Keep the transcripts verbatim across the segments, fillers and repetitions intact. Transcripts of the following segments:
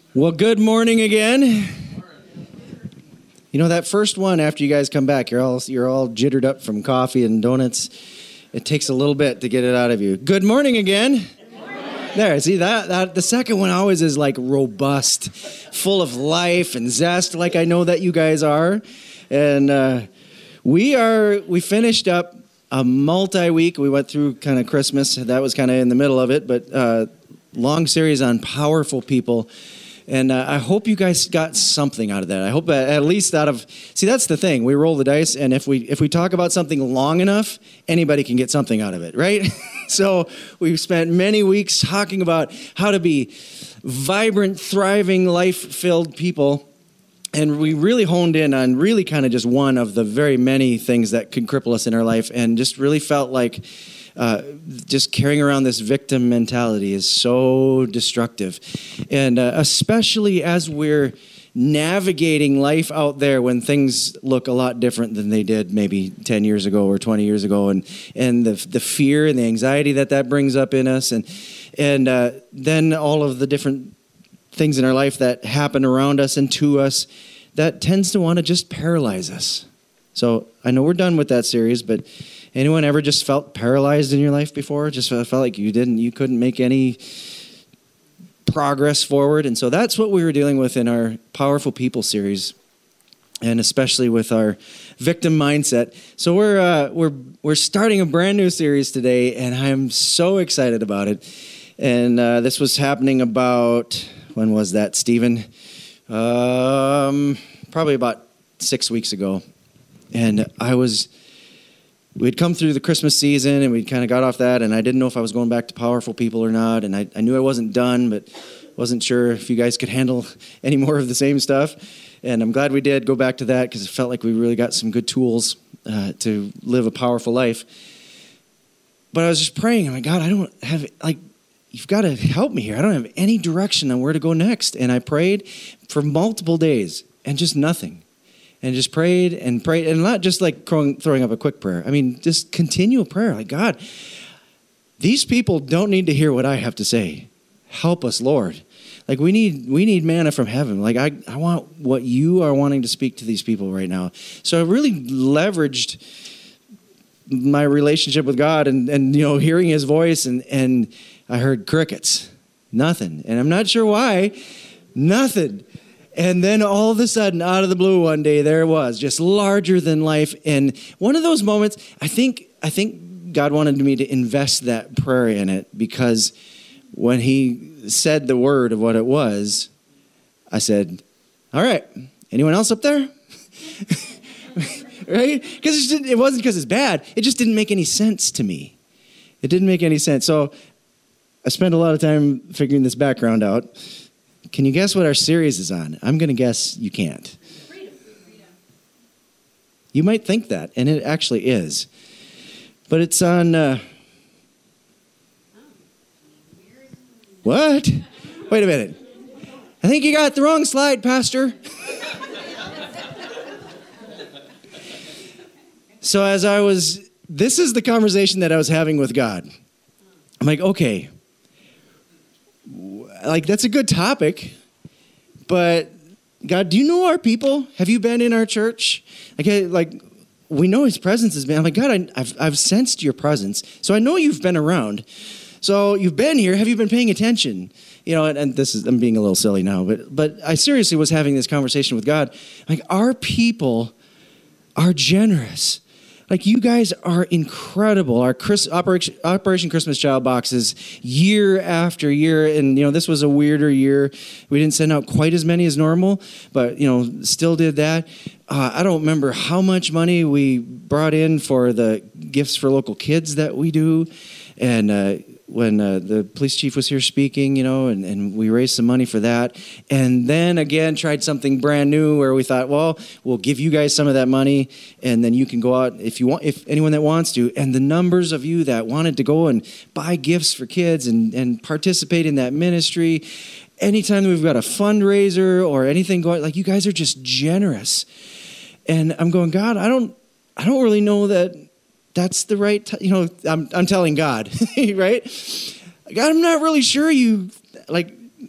Well, good morning again. You know, that first one after you guys come back, you're all you're all jittered up from coffee and donuts. It takes a little bit to get it out of you. Good morning again. Good morning. There, see that, that the second one always is like robust, full of life and zest, like I know that you guys are. And uh, we are we finished up a multi-week. We went through kind of Christmas. That was kind of in the middle of it, but uh, long series on powerful people. And uh, I hope you guys got something out of that. I hope that at least out of, see, that's the thing. We roll the dice, and if we if we talk about something long enough, anybody can get something out of it, right? So we've spent many weeks talking about how to be vibrant, thriving, life-filled people. And we really honed in on really kind of just one of the very many things that could cripple us in our life, and just really felt like Uh, just carrying around this victim mentality is so destructive. And uh, especially as we're navigating life out there when things look a lot different than they did maybe ten years ago or twenty years ago, and and the the fear and the anxiety that that brings up in us, and and uh, then all of the different things in our life that happen around us and to us that tends to want to just paralyze us. So I know we're done with that series, but anyone ever just felt paralyzed in your life before? Just felt like you didn't, you couldn't make any progress forward? And so that's what we were dealing with in our Powerful People series, and especially with our victim mindset. So we're uh, we're we're starting a brand new series today, and I'm so excited about it. And uh, this was happening about, when was that, Stephen? Um, probably about six weeks ago. And I was, we'd come through the Christmas season, and we kind of got off that, and I didn't know if I was going back to Powerful People or not, and I, I knew I wasn't done, but wasn't sure if you guys could handle any more of the same stuff. And I'm glad we did go back to that, because it felt like we really got some good tools uh, to live a powerful life. But I was just praying, I'm like, God, I don't have, like, you've got to help me here. I don't have any direction on where to go next. And I prayed for multiple days, and just nothing. And just prayed and prayed, and not just like throwing, throwing up a quick prayer. I mean, just continual prayer. Like, God, these people don't need to hear what I have to say. Help us, Lord. Like, we need we need manna from heaven. Like, I, I want what you are wanting to speak to these people right now. So I really leveraged my relationship with God, and, and you know, hearing his voice, and, and I heard crickets. Nothing. And I'm not sure why. Nothing. And then all of a sudden, out of the blue one day, there it was, just larger than life. And one of those moments, I think I think God wanted me to invest that prayer in it, because when he said the word of what it was, I said, all right, anyone else up there? Right? Because it, it wasn't because it's bad. It just didn't make any sense to me. It didn't make any sense. So I spent a lot of time figuring this background out. Can you guess what our series is on? I'm going to guess you can't. Freedom. You might think that, and it actually is. But it's on... Uh, what? Wait a minute. I think you got the wrong slide, Pastor. So as I was... This is the conversation that I was having with God. I'm like, okay... Like, that's a good topic, but God, do you know our people? Have you been in our church? Like, like we know his presence has been. I'm like, God, I, I've, I've sensed your presence, so I know you've been around. So you've been here. Have you been paying attention? You know, and, and this is, I'm being a little silly now, but but I seriously was having this conversation with God. Like, our people are generous. Like, you guys are incredible. Our Chris, Operation, Operation Christmas Child boxes, year after year, and, you know, this was a weirder year. We didn't send out quite as many as normal, but, you know, still did that. Uh, I don't remember how much money we brought in for the gifts for local kids that we do, and uh, when uh, the police chief was here speaking, you know, and, and we raised some money for that. And then again, tried something brand new where we thought, well, we'll give you guys some of that money, and then you can go out if you want, if anyone that wants to. And the numbers of you that wanted to go and buy gifts for kids and, and participate in that ministry, anytime we've got a fundraiser or anything going, like, you guys are just generous. And I'm going, God, I don't, I don't really know that that's the right, t-, you know, I'm, I'm telling God, right? God, I'm not really sure you, like,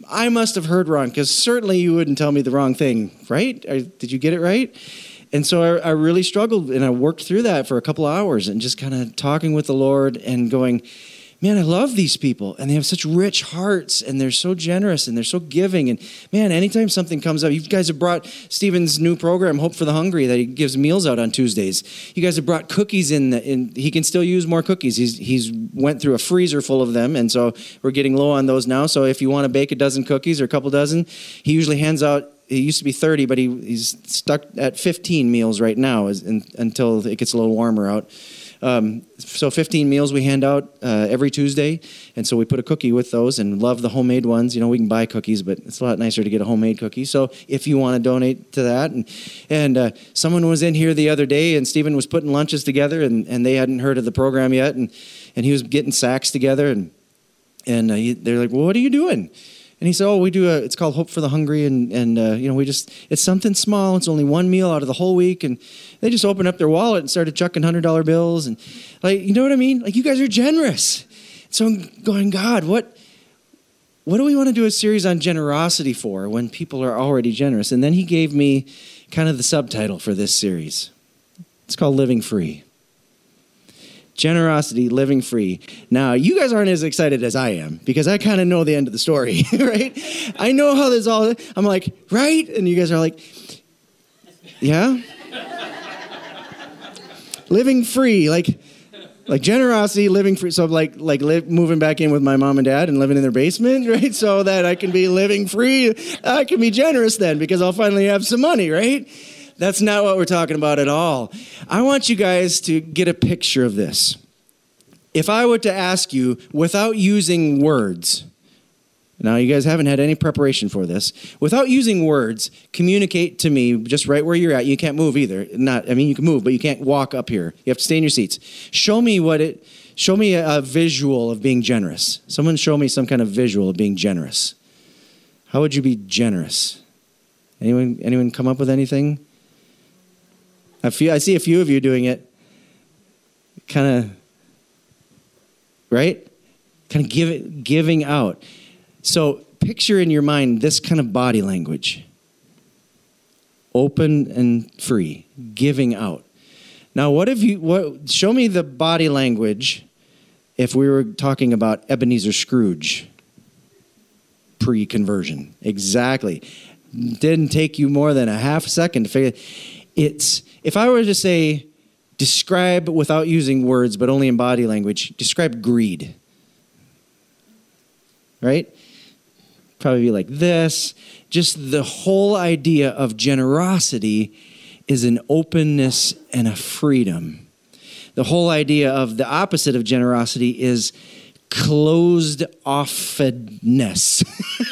I must have heard wrong, because certainly you wouldn't tell me the wrong thing, right? Or, did you get it right? And so I, I really struggled, and I worked through that for a couple of hours and just kind of talking with the Lord and going, man, I love these people, and they have such rich hearts, and they're so generous, and they're so giving. And man, anytime something comes up, you guys have brought Stephen's new program, Hope for the Hungry, that he gives meals out on Tuesdays. You guys have brought cookies in, and he can still use more cookies. He's he's went through a freezer full of them, and so we're getting low on those now. So if you want to bake a dozen cookies or a couple dozen, he usually hands out. It used to be thirty, but he, he's stuck at fifteen meals right now as, in, until it gets a little warmer out. Um, so fifteen meals we hand out uh, every Tuesday, and so we put a cookie with those, and love the homemade ones. You know, we can buy cookies, but it's a lot nicer to get a homemade cookie. So if you want to donate to that, and and uh, someone was in here the other day, and Stephen was putting lunches together, and, and they hadn't heard of the program yet, and and he was getting sacks together, and and uh, he, they're like, well, what are you doing? And he said, oh, we do a, it's called Hope for the Hungry, and, and uh, you know, we just, it's something small. It's only one meal out of the whole week. And they just opened up their wallet and started chucking one hundred dollar bills. And, like, you know what I mean? Like, you guys are generous. So I'm going, God, what, what do we want to do a series on generosity for when people are already generous? And then he gave me kind of the subtitle for this series. It's called Living Free. Generosity, living free. Now, you guys aren't as excited as I am, because I kind of know the end of the story, right? I know how this all, I'm like, right? And you guys are like, yeah? Living free, like, like generosity, living free. So like, like live, moving back in with my mom and dad and living in their basement, right? So that I can be living free. I can be generous then, because I'll finally have some money, right? That's not what we're talking about at all. I want you guys to get a picture of this. If I were to ask you, without using words, now you guys haven't had any preparation for this, without using words, communicate to me just right where you're at. You can't move either. Not, I mean, you can move, but you can't walk up here. You have to stay in your seats. Show me what it, show me a, a visual of being generous. Someone show me some kind of visual of being generous. How would you be generous? Anyone, anyone come up with anything? I feel I see a few of you doing it, kind of, right? Kind of give it, giving out. So picture in your mind this kind of body language. Open and free, giving out. Now, what if you, what? Show me the body language if we were talking about Ebenezer Scrooge pre-conversion. Exactly. Didn't take you more than a half second to figure it's, if I were to say, describe without using words, but only in body language, describe greed. Right? Probably be like this. Just the whole idea of generosity is an openness and a freedom. The whole idea of the opposite of generosity is closed offedness.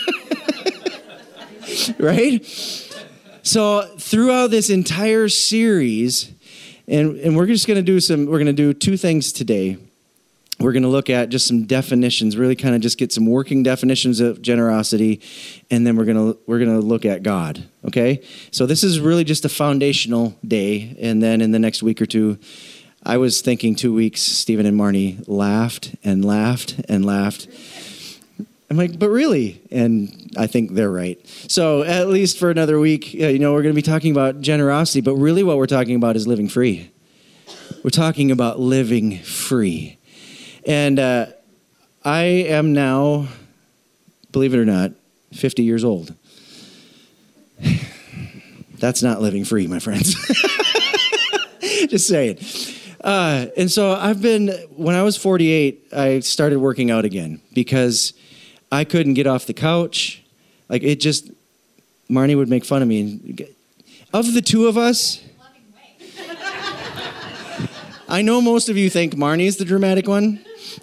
Right? So throughout this entire series, and, and we're just going to do some, we're going to do two things today. We're going to look at just some definitions, really kind of just get some working definitions of generosity, and then we're going to we're going to look at God, okay? So this is really just a foundational day, and then in the next week or two, I was thinking two weeks, Stephen and Marnie laughed and laughed and laughed. I'm like, but really? And I think they're right. So at least for another week, you know, we're going to be talking about generosity, but really what we're talking about is living free. We're talking about living free. And uh, I am now, believe it or not, fifty years old. That's not living free, my friends. Just saying. Uh, and so I've been, when I was forty-eight, I started working out again because I couldn't get off the couch. Like it just, Marnie would make fun of me. Of the two of us, I know most of you think Marnie's the dramatic one,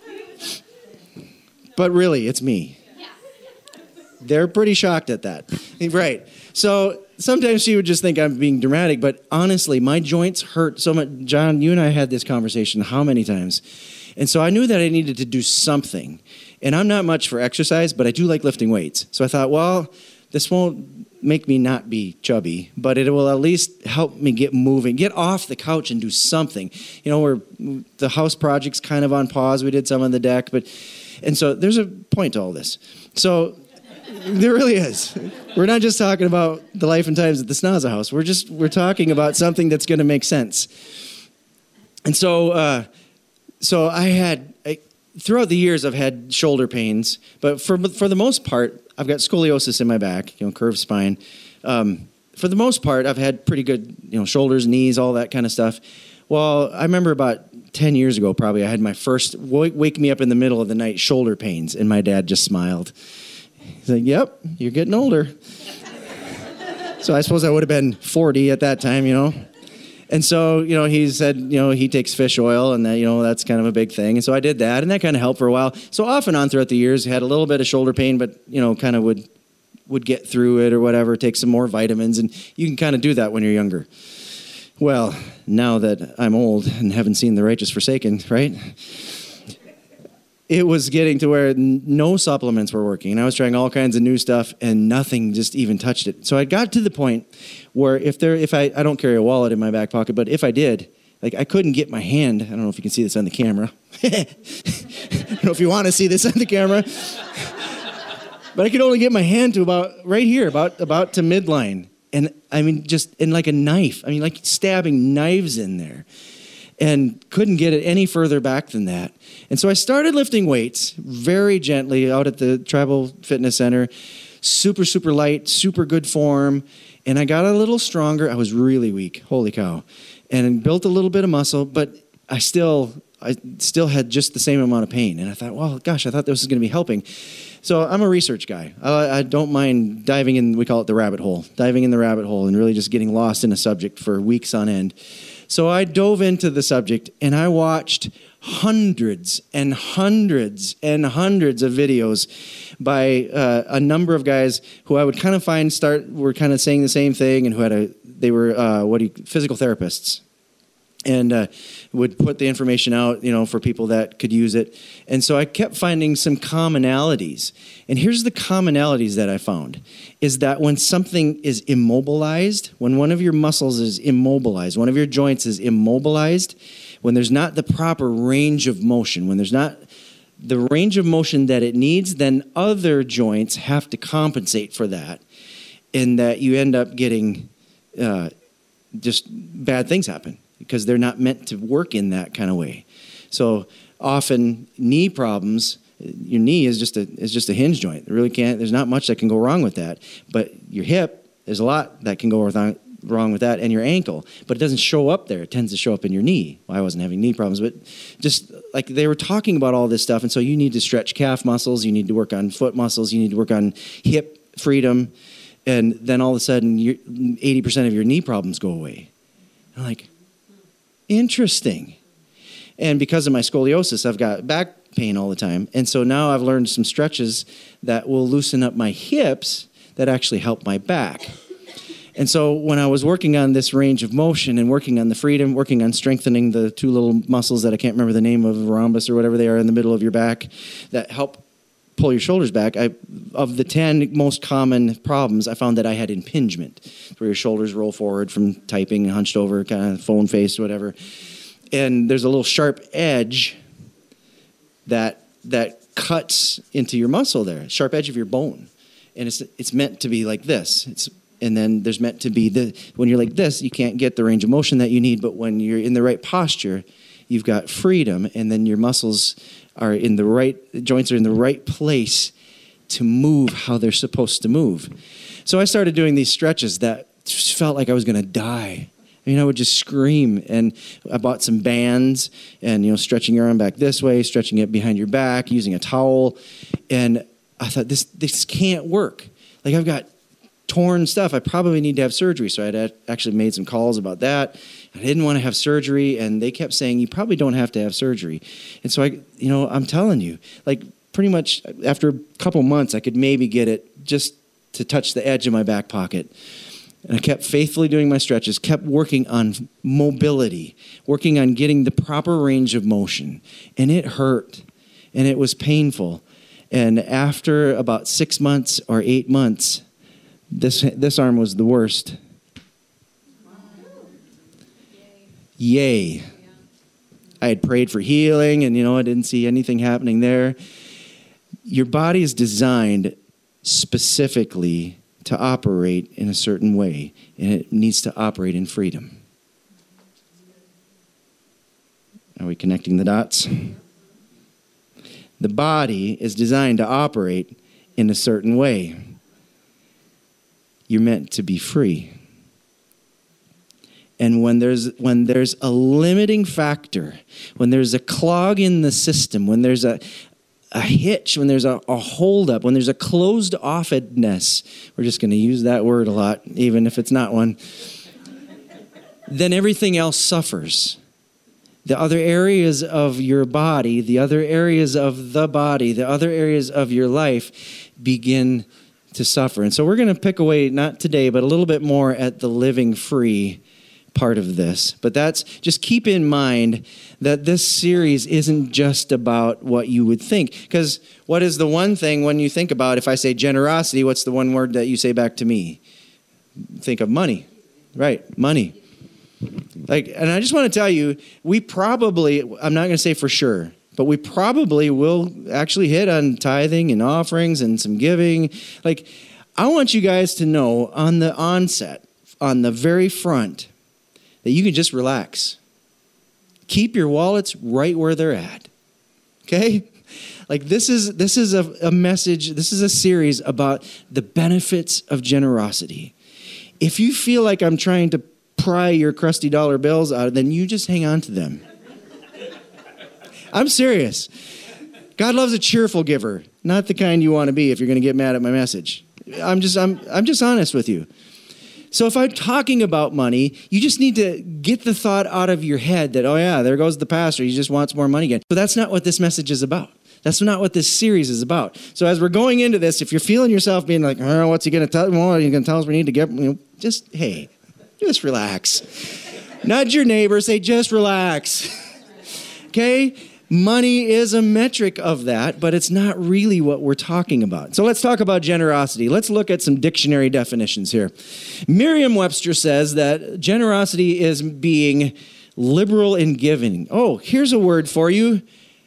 but really it's me. They're pretty shocked at that. Right. So sometimes she would just think I'm being dramatic, but honestly, my joints hurt so much. John, you and I had this conversation how many times? And so I knew that I needed to do something. And I'm not much for exercise, but I do like lifting weights. So I thought, well, this won't make me not be chubby, but it will at least help me get moving, get off the couch and do something. You know, we're, the house project's kind of on pause. We did some on the deck, but, and so there's a point to all this. So There really is. We're not just talking about the life and times at the Snaza house. We're just, we're talking about something that's going to make sense. And so, uh, so I had, I, throughout the years, I've had shoulder pains, but for for the most part, I've got scoliosis in my back, you know, curved spine. Um, for the most part, I've had pretty good, you know, shoulders, knees, all that kind of stuff. Well, I remember about ten years ago, probably, I had my first wake, wake me up in the middle of the night shoulder pains, and my dad just smiled. He's like, yep, you're getting older. So I suppose I would have been forty at that time, you know. And so, you know, he said, you know, he takes fish oil, and that, you know, that's kind of a big thing. And so I did that, and that kind of helped for a while. So off and on throughout the years, had a little bit of shoulder pain, but, you know, kind of would would get through it or whatever, take some more vitamins, and you can kind of do that when you're younger. Well, now that I'm old and haven't seen the righteous forsaken, right? It was getting to where no supplements were working. And I was trying all kinds of new stuff, and nothing just even touched it. So I got to the point where if there, if I, I don't carry a wallet in my back pocket, but if I did, like I couldn't get my hand. I don't know if you can see this on the camera. I don't know if you want to see this on the camera. But I could only get my hand to about right here, about, about to midline. And I mean, just in like a knife. I mean, like stabbing knives in there. And couldn't get it any further back than that. And so I started lifting weights very gently out at the Tribal Fitness Center. Super, super light, super good form. And I got a little stronger. I was really weak. Holy cow. And built a little bit of muscle, but I still I still had just the same amount of pain. And I thought, well, gosh, I thought this was going to be helping. So I'm a research guy. I, I don't mind diving in, we call it the rabbit hole, diving in the rabbit hole and really just getting lost in a subject for weeks on end. So I dove into the subject, and I watched hundreds and hundreds and hundreds of videos by uh, a number of guys who I would kind of find start were kind of saying the same thing, and who had a they were uh, what do you, physical therapists, and uh, would put the information out, you know, for people that could use it. And so I kept finding some commonalities. And here's the commonalities that I found, is that when something is immobilized, when one of your muscles is immobilized, one of your joints is immobilized, when there's not the proper range of motion, when there's not the range of motion that it needs, then other joints have to compensate for that. And that you end up getting uh, just bad things happen, because they're not meant to work in that kind of way. So often knee problems, your knee is just a is just a hinge joint. It really can't. There's not much that can go wrong with that. But your hip, there's a lot that can go wrong with that, and your ankle. But it doesn't show up there. It tends to show up in your knee. Well, I wasn't having knee problems, but just like they were talking about all this stuff, and so you need to stretch calf muscles. You need to work on foot muscles. You need to work on hip freedom, and then all of a sudden, eighty percent of your knee problems go away. I'm like, interesting. And because of my scoliosis, I've got back pain all the time. And so now I've learned some stretches that will loosen up my hips that actually help my back. And so when I was working on this range of motion and working on the freedom, working on strengthening the two little muscles that I can't remember the name of, rhombus or whatever they are in the middle of your back, that help pull your shoulders back, I, of the ten most common problems, I found that I had impingement, where your shoulders roll forward from typing and hunched over, kind of phone face, whatever. And there's a little sharp edge that that cuts into your muscle there, sharp edge of your bone. And it's it's meant to be like this. It's and then there's meant to be the when you're like this, you can't get the range of motion that you need, but when you're in the right posture, you've got freedom, and then your muscles are in the right, the joints are in the right place to move how they're supposed to move. So I started doing these stretches that just felt like I was going to die. I mean, I would just scream, and I bought some bands, and, you know, stretching your arm back this way, stretching it behind your back, using a towel, and I thought, this this can't work. Like, I've got torn stuff. I probably need to have surgery. So I had actually made some calls about that. I didn't want to have surgery, and they kept saying, you probably don't have to have surgery. And so, I, you know, I'm telling you, like, pretty much after a couple months, I could maybe get it just to touch the edge of my back pocket. And I kept faithfully doing my stretches, kept working on mobility, working on getting the proper range of motion. And it hurt, and it was painful. And after about six months or eight months, this this arm was the worst. Yay. I had prayed for healing, and, you know, I didn't see anything happening there. Your body is designed specifically to operate in a certain way, and it needs to operate in freedom. Are we connecting the dots? The body is designed to operate in a certain way. You're meant to be free. And when there's when there's a limiting factor, when there's a clog in the system, when there's a, a hitch, when there's a, a holdup, when there's a closed offedness, we're just going to use that word a lot, even if it's not one, then everything else suffers. The other areas of your body, the other areas of the body, the other areas of your life begin to suffer. And so we're going to pick away, not today, but a little bit more at the living free part of this. But that's, just keep in mind that this series isn't just about what you would think. Because what is the one thing when you think about, if I say generosity, what's the one word that you say back to me? Think of money. Right, money. Like, and I just want to tell you, we probably, I'm not going to say for sure, but we probably will actually hit on tithing and offerings and some giving. Like, I want you guys to know on the onset, on the very front, that you can just relax. Keep your wallets right where they're at. Okay? Like, this is this is a, a message, this is a series about the benefits of generosity. If you feel like I'm trying to pry your crusty dollar bills out, then you just hang on to them. I'm serious. God loves a cheerful giver, not the kind you want to be if you're going to get mad at my message. I'm just I'm I'm just honest with you. So if I'm talking about money, you just need to get the thought out of your head that, oh yeah, there goes the pastor. He just wants more money again. So that's not what this message is about. That's not what this series is about. So as we're going into this, if you're feeling yourself being like, oh, what's he going to tell? Well, he's going to tell us we need to get, you know, just, hey, just relax. Nudge your neighbor, say, just relax. Okay? Money is a metric of that, but it's not really what we're talking about. So let's talk about generosity. Let's look at some dictionary definitions here. Merriam-Webster says that generosity is being liberal in giving. Oh, here's a word for you.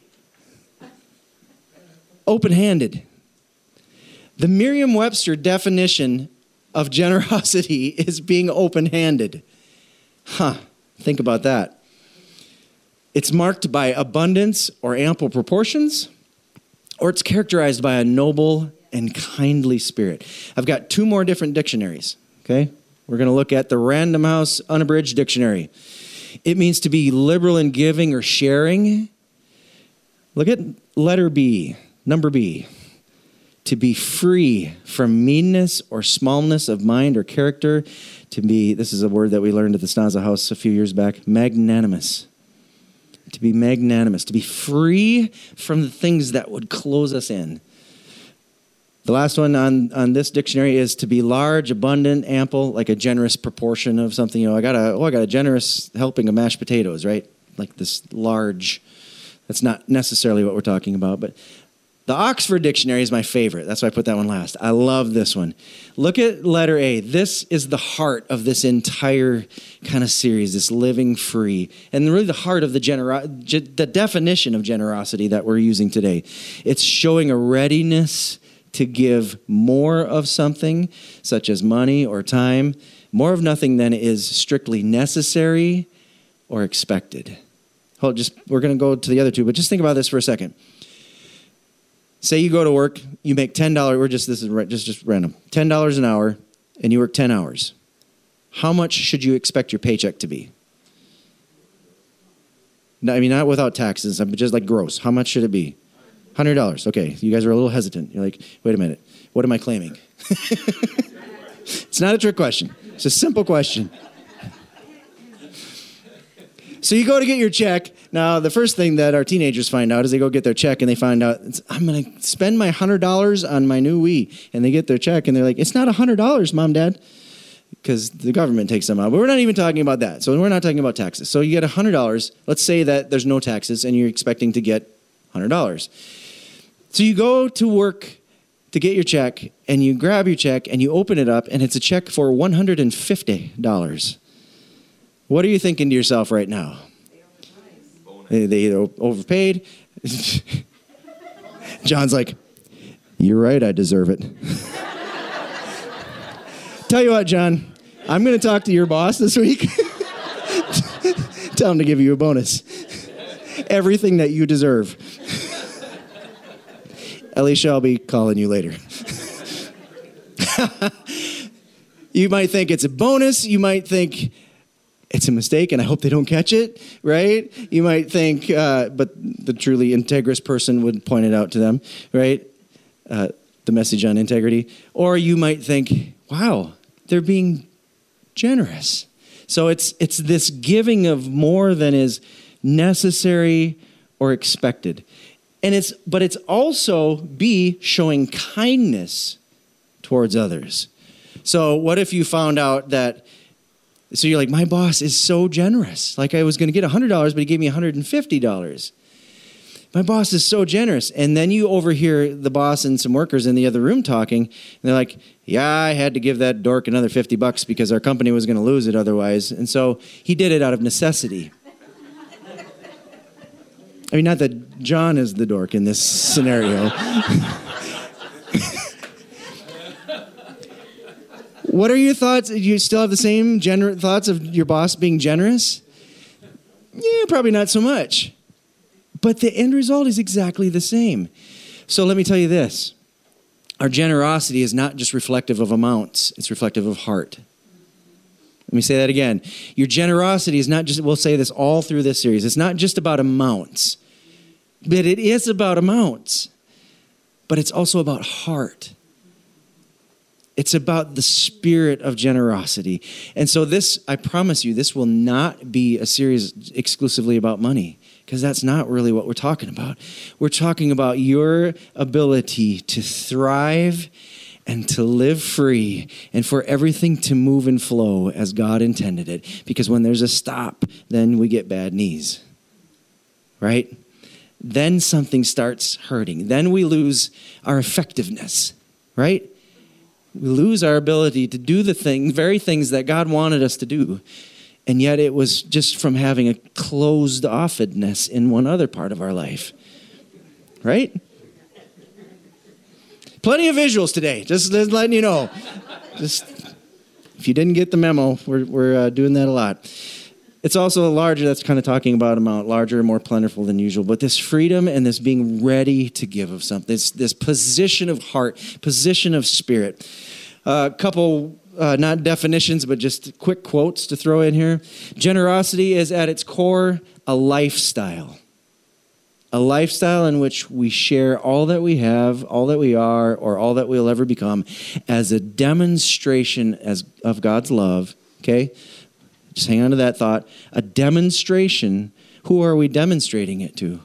Open-handed. The Merriam-Webster definition of generosity is being open-handed. Huh, think about that. It's marked by abundance or ample proportions, or it's characterized by a noble and kindly spirit. I've got two more different dictionaries, okay? We're going to look at the Random House Unabridged Dictionary. It means to be liberal in giving or sharing. Look at letter B, number B. To be free from meanness or smallness of mind or character. To be, this is a word that we learned at the Snaza House a few years back, magnanimous. To be magnanimous, to be free from the things that would close us in. The last one on, on this dictionary is to be large, abundant, ample, like a generous proportion of something. You know, I got a, oh, I got a generous helping of mashed potatoes, right? Like this large. That's not necessarily what we're talking about, but the Oxford Dictionary is my favorite. That's why I put that one last. I love this one. Look at letter A. This is the heart of this entire kind of series, this living free. And really the heart of the genero- the definition of generosity that we're using today. It's showing a readiness to give more of something, such as money or time, more of nothing than is strictly necessary or expected. Hold, just we're going to go to the other two, but just think about this for a second. Say you go to work, you make ten dollars, we're just, this is just, just random, ten dollars an hour, and you work ten hours. How much should you expect your paycheck to be? No, I mean, not without taxes, but just like gross. How much should it be? one hundred dollars. Okay, you guys are a little hesitant. You're like, wait a minute, what am I claiming? It's not a trick question. It's a simple question. So you go to get your check. Now, the first thing that our teenagers find out is they go get their check and they find out, I'm going to spend my one hundred dollars on my new Wii. And they get their check and they're like, it's not one hundred dollars, Mom, Dad, because the government takes them out. But we're not even talking about that. So we're not talking about taxes. So you get one hundred dollars. Let's say that there's no taxes and you're expecting to get one hundred dollars. So you go to work to get your check and you grab your check and you open it up and it's a check for one hundred fifty dollars. What are you thinking to yourself right now? They, they either overpaid. John's like, you're right, I deserve it. Tell you what, John, I'm going to talk to your boss this week. Tell him to give you a bonus. Everything that you deserve. Alicia, I'll be calling you later. You might think it's a bonus. You might think it's a mistake, and I hope they don't catch it, right? You might think, uh, but the truly integrous person would point it out to them, right? Uh, the message on integrity. Or you might think, wow, they're being generous. So it's it's this giving of more than is necessary or expected. And it's but it's also B, showing kindness towards others. So what if you found out that, so you're like, my boss is so generous. Like I was going to get one hundred dollars, but he gave me one hundred fifty dollars. My boss is so generous. And then you overhear the boss and some workers in the other room talking. And they're like, yeah, I had to give that dork another fifty bucks because our company was going to lose it otherwise. And so he did it out of necessity. I mean, not that John is the dork in this scenario. What are your thoughts? Do you still have the same gener- thoughts of your boss being generous? Yeah, probably not so much. But the end result is exactly the same. So let me tell you this. Our generosity is not just reflective of amounts. It's reflective of heart. Let me say that again. Your generosity is not just, we'll say this all through this series, it's not just about amounts. But it is about amounts. But it's also about heart. It's about the spirit of generosity. And so this, I promise you, this will not be a series exclusively about money, because that's not really what we're talking about. We're talking about your ability to thrive and to live free and for everything to move and flow as God intended it. Because when there's a stop, then we get bad knees, right? Then something starts hurting. Then we lose our effectiveness, right? We lose our ability to do the thing, very things that God wanted us to do. And yet it was just from having a closed offedness in one other part of our life. Right? Plenty of visuals today, just, just letting you know. Just if you didn't get the memo, we're, we're uh, doing that a lot. It's also larger, that's kind of talking about amount, larger and more plentiful than usual. But this freedom and this being ready to give of something, this, this position of heart, position of spirit. A uh, couple, uh, not definitions, but just quick quotes to throw in here. Generosity is at its core a lifestyle. A lifestyle in which we share all that we have, all that we are, or all that we'll ever become as a demonstration as, of God's love, okay? Just hang on to that thought. A demonstration. Who are we demonstrating it to?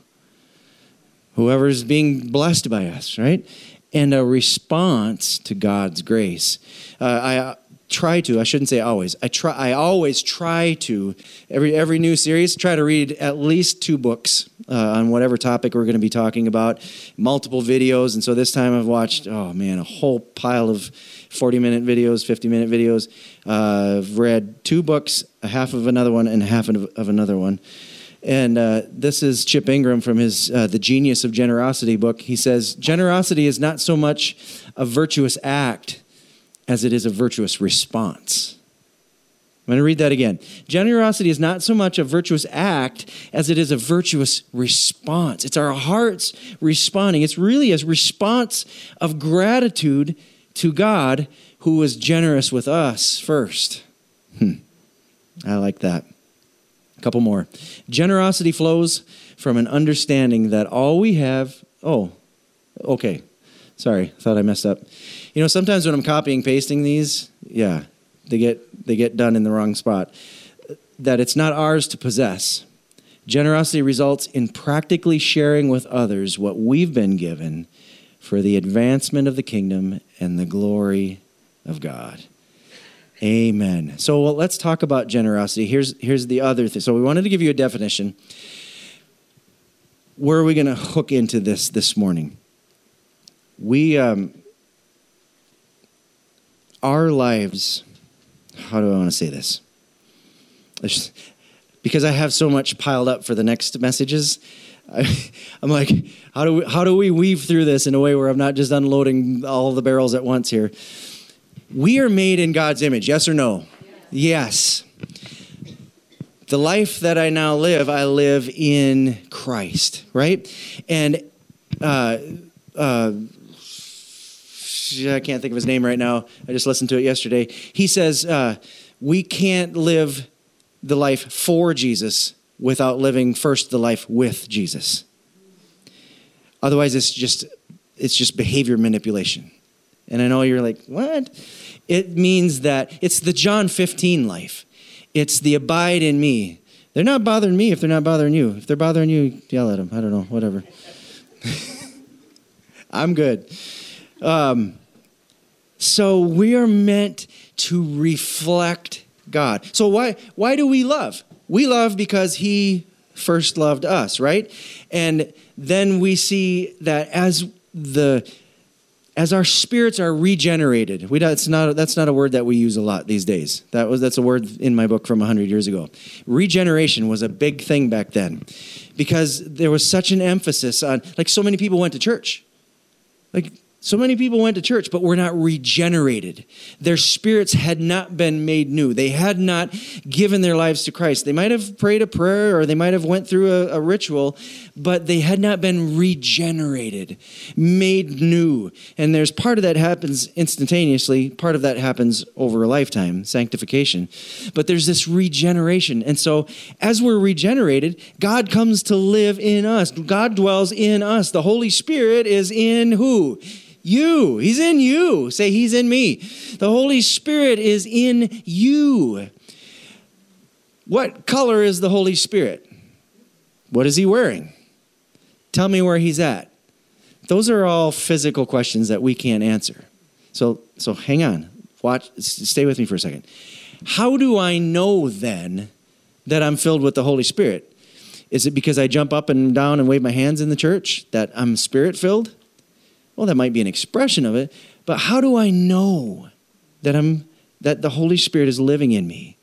Whoever's being blessed by us, right? And a response to God's grace. Uh, I try to, I shouldn't say always. I try. I always try to, every every new series, try to read at least two books uh, on whatever topic we're going to be talking about, multiple videos. And so this time I've watched, oh man, a whole pile of forty-minute videos, fifty-minute videos. Uh, I've read two books, a half of another one, and a half of, of another one. And uh, this is Chip Ingram from his uh, The Genius of Generosity book. He says, generosity is not so much a virtuous act as it is a virtuous response. I'm going to read that again. Generosity is not so much a virtuous act as it is a virtuous response. It's our hearts responding. It's really a response of gratitude to God, who was generous with us first. Hmm. I like that. A couple more. Generosity flows from an understanding that all we have... Oh, okay. Sorry, thought I messed up. You know, sometimes when I'm copying, pasting these, yeah, they get they get done in the wrong spot. That it's not ours to possess. Generosity results in practically sharing with others what we've been given for the advancement of the kingdom and the glory of God. Amen. So well, let's talk about generosity. Here's, here's the other thing. So we wanted to give you a definition. Where are we going to hook into this this morning? We, um, our lives, how do I want to say this? Just, because I have so much piled up for the next messages, I, I'm like, how do we, how do we weave through this in a way where I'm not just unloading all the barrels at once here? We are made in God's image, yes or no? Yes. The life that I now live, I live in Christ, right? And uh, uh, I can't think of his name right now. I just listened to it yesterday. He says uh, we can't live the life for Jesus without living first the life with Jesus. Otherwise, it's just it's just behavior manipulation. And I know you're like, what? It means that it's the John fifteen life. It's the abide in me. They're not bothering me if they're not bothering you. If they're bothering you, yell at them. I don't know, whatever. I'm good. Um, so we are meant to reflect God. So why why do we love? We love because he first loved us, right? And then we see that as the as our spirits are regenerated. We that's not that's not a word that we use a lot these days. That was that's a word in my book from one hundred years ago. Regeneration was a big thing back then because there was such an emphasis on, like, so many people went to church. Like So many people went to church, but were not regenerated. Their spirits had not been made new. They had not given their lives to Christ. They might have prayed a prayer or they might have went through a, a ritual, but they had not been regenerated, made new. And there's part of that happens instantaneously. Part of that happens over a lifetime, sanctification. But there's this regeneration. And so as we're regenerated, God comes to live in us. God dwells in us. The Holy Spirit is in who? You. He's in you. Say, he's in me. The Holy Spirit is in you. What color is the Holy Spirit? What is he wearing? Tell me where he's at. Those are all physical questions that we can't answer. So, so hang on. Watch. Stay with me for a second. How do I know then that I'm filled with the Holy Spirit? Is it because I jump up and down and wave my hands in the church that I'm spirit-filled? Well, that might be an expression of it, but how do I know that I'm that the Holy Spirit is living in me?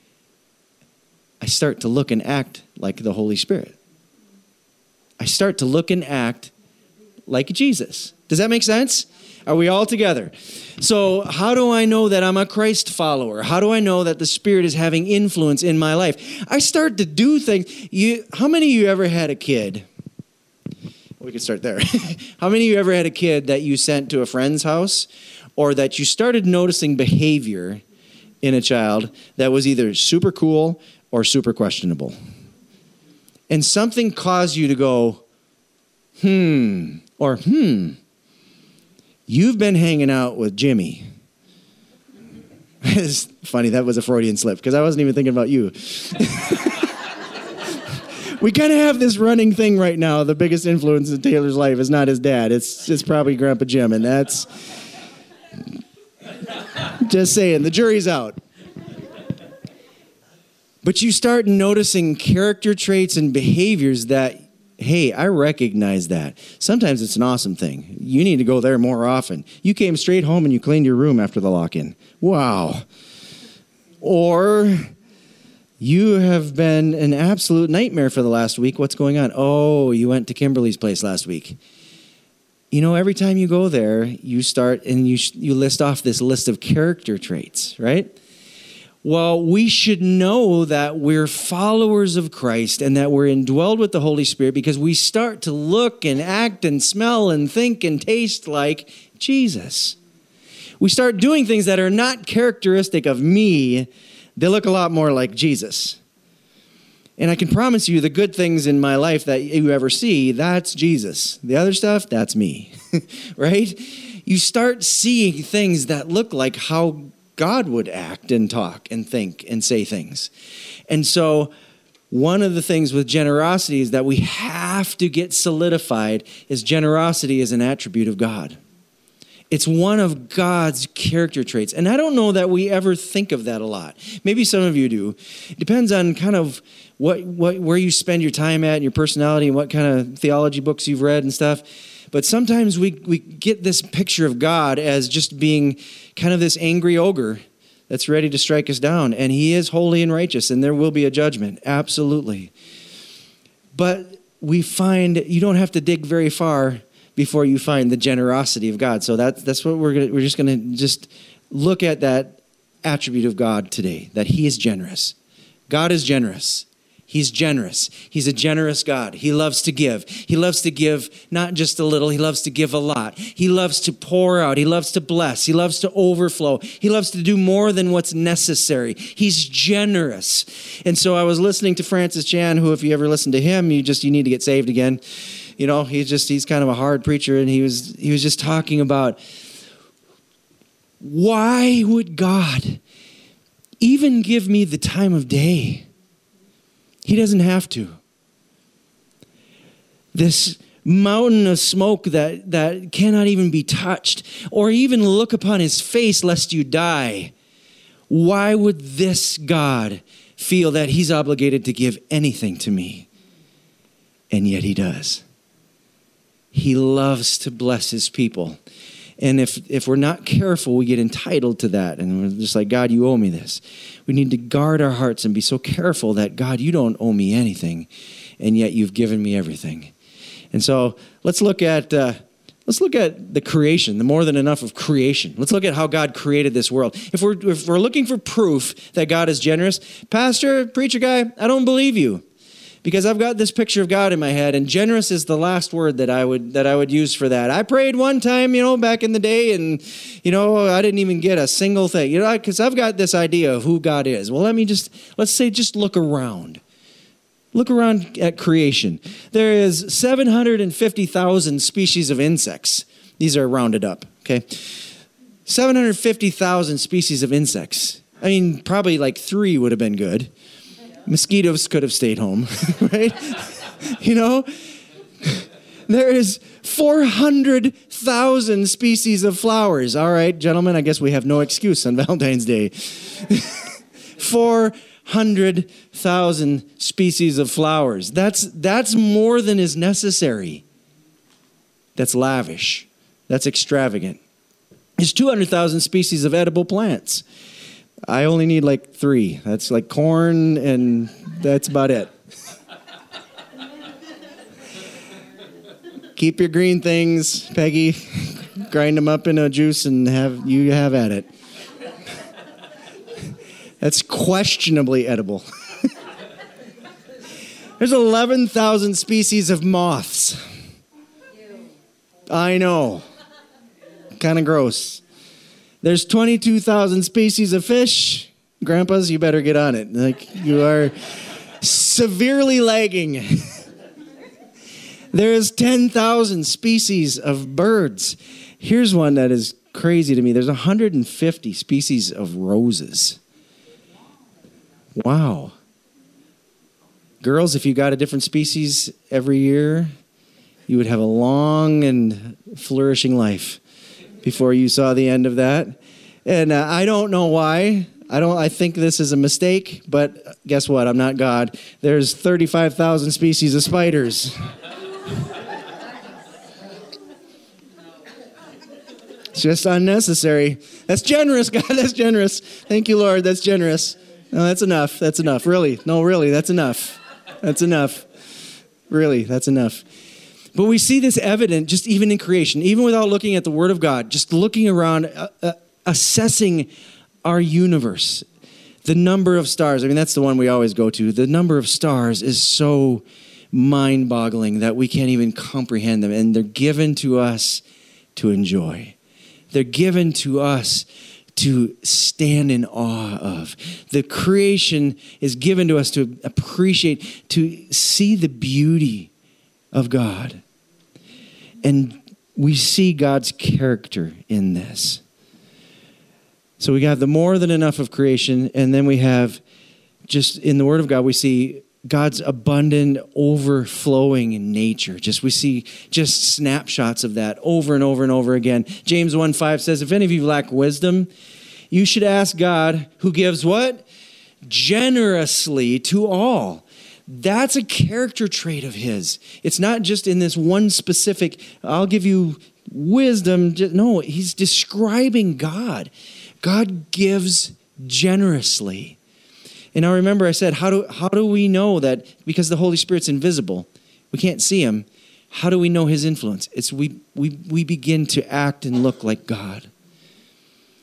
I start to look and act like the Holy Spirit. I start to look and act like Jesus. Does that make sense? Are we all together? So how do I know that I'm a Christ follower? How do I know that the Spirit is having influence in my life? I start to do things. You, how many of you ever had a kid? We could start there. How many of you ever had a kid that you sent to a friend's house or that you started noticing behavior in a child that was either super cool or super questionable? And something caused you to go, hmm, or hmm, you've been hanging out with Jimmy. It's funny, that was a Freudian slip because I wasn't even thinking about you. We kind of have this running thing right now. The biggest influence in Taylor's life is not his dad. It's it's probably Grandpa Jim, and that's just saying. The jury's out. But you start noticing character traits and behaviors that, hey, I recognize that. Sometimes it's an awesome thing. You need to go there more often. You came straight home and you cleaned your room after the lock-in. Wow. Or you have been an absolute nightmare for the last week. What's going on? Oh, you went to Kimberly's place last week. You know, every time you go there, you start and you you list off this list of character traits, right? Well, we should know that we're followers of Christ and that we're indwelled with the Holy Spirit because we start to look and act and smell and think and taste like Jesus. We start doing things that are not characteristic of me. They look a lot more like Jesus. And I can promise you the good things in my life that you ever see, that's Jesus. The other stuff, that's me, right? You start seeing things that look like how God would act and talk and think and say things. And so one of the things with generosity is that we have to get solidified is generosity is an attribute of God. It's one of God's character traits. And I don't know that we ever think of that a lot. Maybe some of you do. It depends on kind of what, what where you spend your time at and your personality and what kind of theology books you've read and stuff. But sometimes we, we get this picture of God as just being kind of this angry ogre that's ready to strike us down. And he is holy and righteous, and there will be a judgment. Absolutely. But we find you don't have to dig very far before you find the generosity of God. So that, that's what we're gonna, we're just going to just look at that attribute of God today, that he is generous. God is generous. He's generous. He's a generous God. He loves to give. He loves to give not just a little. He loves to give a lot. He loves to pour out. He loves to bless. He loves to overflow. He loves to do more than what's necessary. He's generous. And so I was listening to Francis Chan, who, if you ever listen to him, you just, you need to get saved again. You know, he's just, he's kind of a hard preacher. And he was, he was just talking about, why would God even give me the time of day? He doesn't have to. This mountain of smoke that, that cannot even be touched, or even look upon his face lest you die. Why would this God feel that he's obligated to give anything to me? And yet he does. He loves to bless his people. And if if we're not careful, we get entitled to that. And we're just like, God, you owe me this. We need to guard our hearts and be so careful that, God, you don't owe me anything, and yet you've given me everything. And so let's look at uh, let's look at the creation, the more than enough of creation. Let's look at how God created this world. If we're if we're looking for proof that God is generous, pastor, preacher guy, I don't believe you. Because I've got this picture of God in my head, and generous is the last word that I would that I would use for that. I prayed one time, you know, back in the day, and, you know, I didn't even get a single thing, you know, because I've got this idea of who God is. Well, let me just, let's say, just look around. Look around at creation. There is seven hundred fifty thousand species of insects. These are rounded up, okay? seven hundred fifty thousand species of insects. I mean, probably like three would have been good. Mosquitoes could have stayed home, right? You know, there is four hundred thousand species of flowers. All right, gentlemen, I guess we have no excuse on Valentine's Day. four hundred thousand species of flowers. That's, that's more than is necessary. That's lavish. That's extravagant. There's two hundred thousand species of edible plants. I only need like three. That's like corn, and that's about it. Keep your green things, Peggy. Grind them up in a juice and have you have at it. That's questionably edible. There's eleven thousand species of moths. I know. Kind of gross. There's twenty-two thousand species of fish. Grandpas, you better get on it. Like, you are severely lagging. There's ten thousand species of birds. Here's one that is crazy to me. There's one hundred fifty species of roses. Wow. Girls, if you got a different species every year, you would have a long and flourishing life before you saw the end of that. And uh, I don't know why. I don't. I think this is a mistake, but guess what? I'm not God. There's thirty-five thousand species of spiders. It's just unnecessary. That's generous, God. That's generous. Thank you, Lord. That's generous. No, that's enough. That's enough. Really. No, really. That's enough. That's enough. Really, that's enough. But we see this evident just even in creation, even without looking at the Word of God, just looking around, uh, uh, assessing our universe, the number of stars. I mean, that's the one we always go to. The number of stars is so mind-boggling that we can't even comprehend them. And they're given to us to enjoy. They're given to us to stand in awe of. The creation is given to us to appreciate, to see the beauty of God. And we see God's character in this. So we have the more than enough of creation, and then we have just in the Word of God, we see God's abundant, overflowing in nature. Just we see just snapshots of that over and over and over again. James one five says, if any of you lack wisdom, you should ask God, who gives what? Generously to all. That's a character trait of his. It's not just in this one specific, I'll give you wisdom. No, he's describing God. God gives generously. And I remember I said, how do, how do we know that? Because the Holy Spirit's invisible. We can't see him. How do we know his influence? It's we, we, we begin to act and look like God.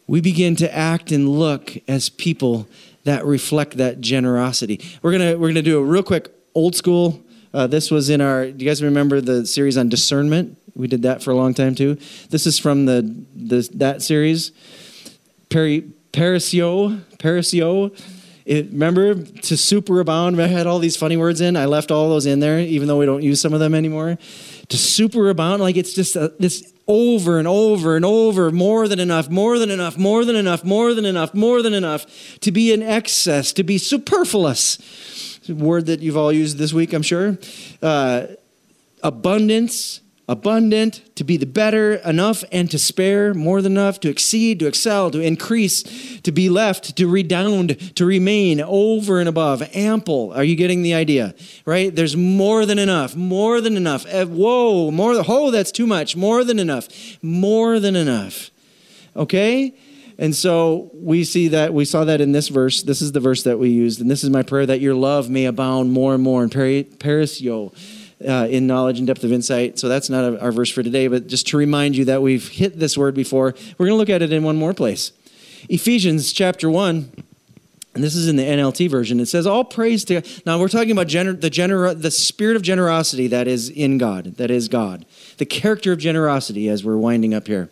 we begin to act and look as people that reflect that generosity. We're gonna we're gonna do a real quick old school. Uh, this was in our. Do you guys remember the series on discernment? We did that for a long time too. This is from the, the that series. Peri, Perisio, Perisio. It, remember, to superabound. I had all these funny words in. I left all those in there, even though we don't use some of them anymore. To superabound, like it's just a, this over and over and over, more than enough, more than enough, more than enough, more than enough, more than enough, to be in excess, to be superfluous. It's a word that you've all used this week, I'm sure. Uh, abundance. Abundant, to be the better, enough and to spare, more than enough, to exceed, to excel, to increase, to be left, to redound, to remain, over and above, ample. Are you getting the idea? Right? There's more than enough, more than enough. Whoa, more, oh, that's too much, more than enough, more than enough. Okay? And so we see that, we saw that in this verse. This is the verse that we used. And this is my prayer, that your love may abound more and more in perisio. Uh, in knowledge and depth of insight. So that's not a, our verse for today, but just to remind you that we've hit this word before, we're going to look at it in one more place. Ephesians chapter one, and this is in the N L T version. It says, all praise to God. Now we're talking about gener- the, gener- the spirit of generosity that is in God, that is God. The character of generosity as we're winding up here.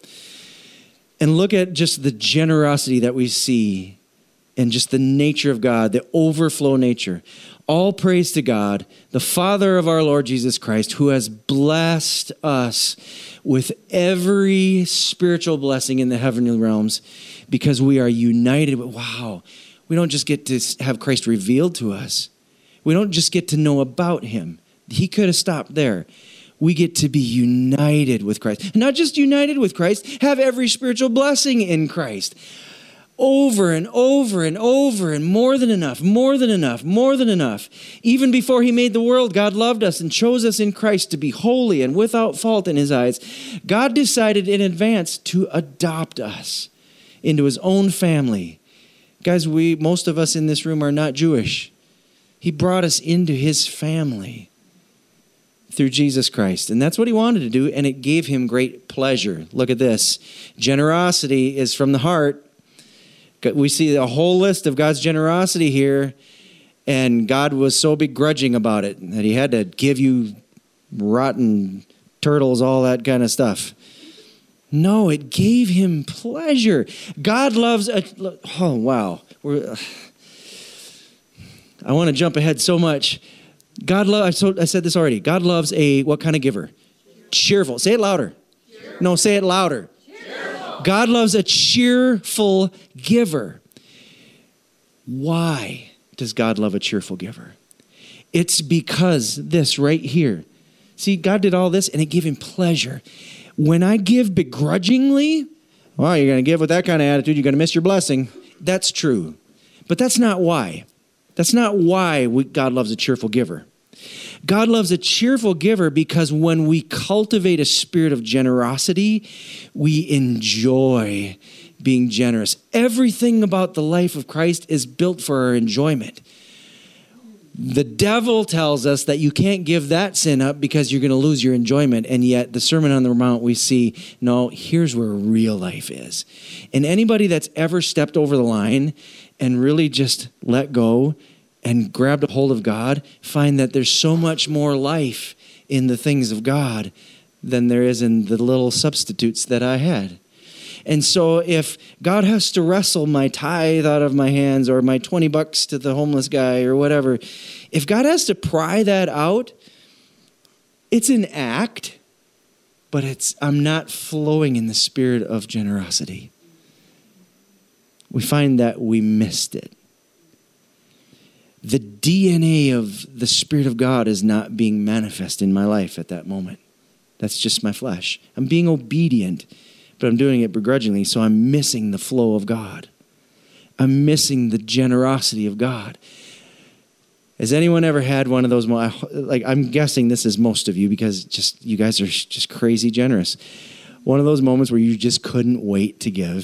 And look at just the generosity that we see and just the nature of God, the overflow nature. All praise to God, the Father of our Lord Jesus Christ, who has blessed us with every spiritual blessing in the heavenly realms because we are united with, wow, we don't just get to have Christ revealed to us. We don't just get to know about him. He could have stopped there. We get to be united with Christ. Not just united with Christ, have every spiritual blessing in Christ. Over and over and over and more than enough, more than enough, more than enough. Even before he made the world, God loved us and chose us in Christ to be holy and without fault in his eyes. God decided in advance to adopt us into his own family. Guys, we, most of us in this room are not Jewish. He brought us into his family through Jesus Christ. And that's what he wanted to do, and it gave him great pleasure. Look at this. Generosity is from the heart. We see a whole list of God's generosity here, and God was so begrudging about it that he had to give you rotten turtles, all that kind of stuff. No, it gave him pleasure. God loves a, oh, wow. We're, I want to jump ahead so much. God loves, I said this already. God loves a, what kind of giver? Cheerful. Say it louder. Cheerful. No, say it louder. God loves a cheerful giver. Why does God love a cheerful giver? It's because this right here. See, God did all this and it gave him pleasure. When I give begrudgingly, well, you're going to give with that kind of attitude, you're going to miss your blessing. That's true. But that's not why. That's not why we, God loves a cheerful giver. God loves a cheerful giver because when we cultivate a spirit of generosity, we enjoy being generous. Everything about the life of Christ is built for our enjoyment. The devil tells us that you can't give that sin up because you're going to lose your enjoyment. And yet the Sermon on the Mount, we see, no, here's where real life is. And anybody that's ever stepped over the line and really just let go and grabbed a hold of God, find that there's so much more life in the things of God than there is in the little substitutes that I had. And so if God has to wrestle my tithe out of my hands or my twenty bucks to the homeless guy or whatever, if God has to pry that out, it's an act, but it's I'm not flowing in the spirit of generosity. We find that we missed it. The D N A of the Spirit of God is not being manifest in my life at that moment. That's just my flesh. I'm being obedient, but I'm doing it begrudgingly, so I'm missing the flow of God. I'm missing the generosity of God. Has anyone ever had one of those, like I'm guessing this is most of you because just you guys are just crazy generous. One of those moments where you just couldn't wait to give.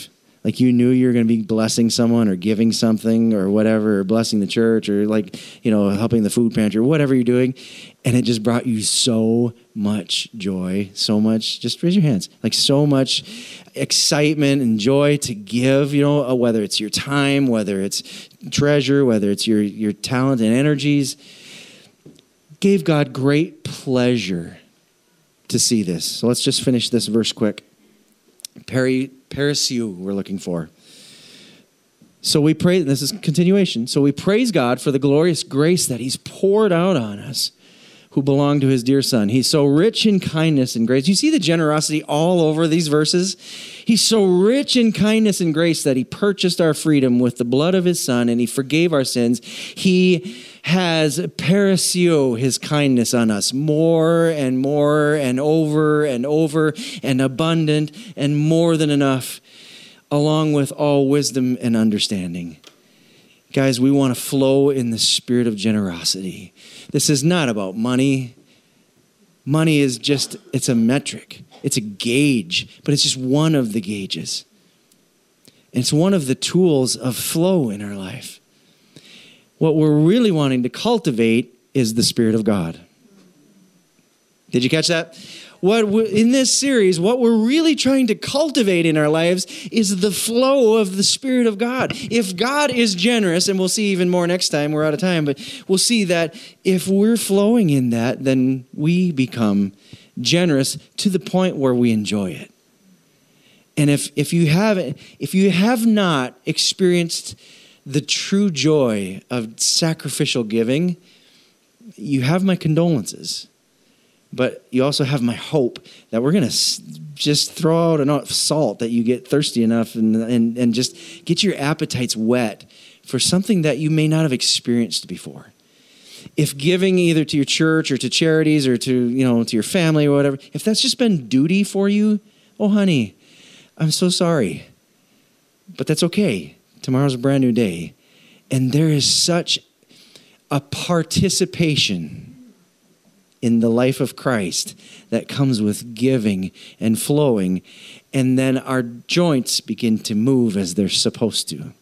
Like you knew you were going to be blessing someone or giving something or whatever, or blessing the church or like, you know, helping the food pantry or whatever you're doing. And it just brought you so much joy, so much, just raise your hands, like so much excitement and joy to give, you know, whether it's your time, whether it's treasure, whether it's your, your talent and energies. Gave God great pleasure to see this. So let's just finish this verse quick. Peri, Perisiu we're looking for. So we pray, this is continuation. So we praise God for the glorious grace that he's poured out on us who belong to his dear son. He's so rich in kindness and grace. You see the generosity all over these verses? He's so rich in kindness and grace that he purchased our freedom with the blood of his son and he forgave our sins. He has Perisiu, his kindness on us, more and more and over and over and abundant and more than enough, along with all wisdom and understanding. Guys, we want to flow in the spirit of generosity. This is not about money. Money is just, it's a metric. It's a gauge, but it's just one of the gauges. It's one of the tools of flow in our life. What we're really wanting to cultivate is the Spirit of God. Did you catch that? What in this series, what we're really trying to cultivate in our lives is the flow of the Spirit of God. If God is generous, and we'll see even more next time, we're out of time, but we'll see that if we're flowing in that, then we become generous to the point where we enjoy it. And if if you haven't, if you have not experienced the true joy of sacrificial giving, you have my condolences. But you also have my hope that we're going to just throw out enough salt that you get thirsty enough and, and, and just get your appetites wet for something that you may not have experienced before. If giving either to your church or to charities or to, you know, to your family or whatever, if that's just been duty for you, oh, honey, I'm so sorry. But that's okay. Tomorrow's a brand new day. And there is such a participation in the life of Christ that comes with giving and flowing, and then our joints begin to move as they're supposed to.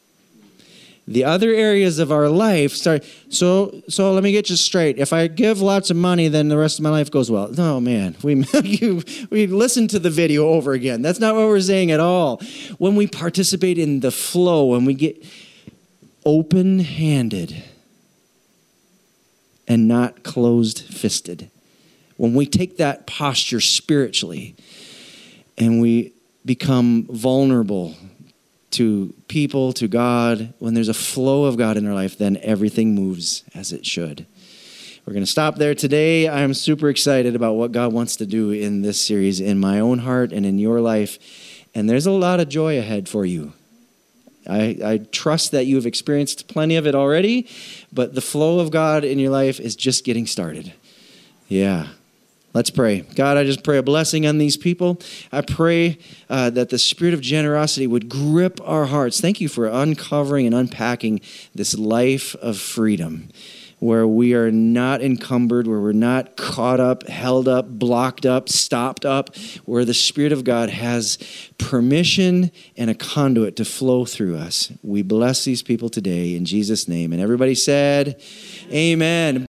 The other areas of our life start, so so let me get you straight. If I give lots of money, then the rest of my life goes well. No, man, we, you, we listen to the video over again. That's not what we're saying at all. When we participate in the flow, when we get open-handed, and not closed-fisted. When we take that posture spiritually and we become vulnerable to people, to God, when there's a flow of God in our life, then everything moves as it should. We're going to stop there today. I'm super excited about what God wants to do in this series, in my own heart and in your life. And there's a lot of joy ahead for you. I, I trust that you have experienced plenty of it already, but the flow of God in your life is just getting started. Yeah. Let's pray. God, I just pray a blessing on these people. I pray uh, that the spirit of generosity would grip our hearts. Thank you for uncovering and unpacking this life of freedom, where we are not encumbered, where we're not caught up, held up, blocked up, stopped up, where the Spirit of God has permission and a conduit to flow through us. We bless these people today in Jesus' name. And everybody said, amen.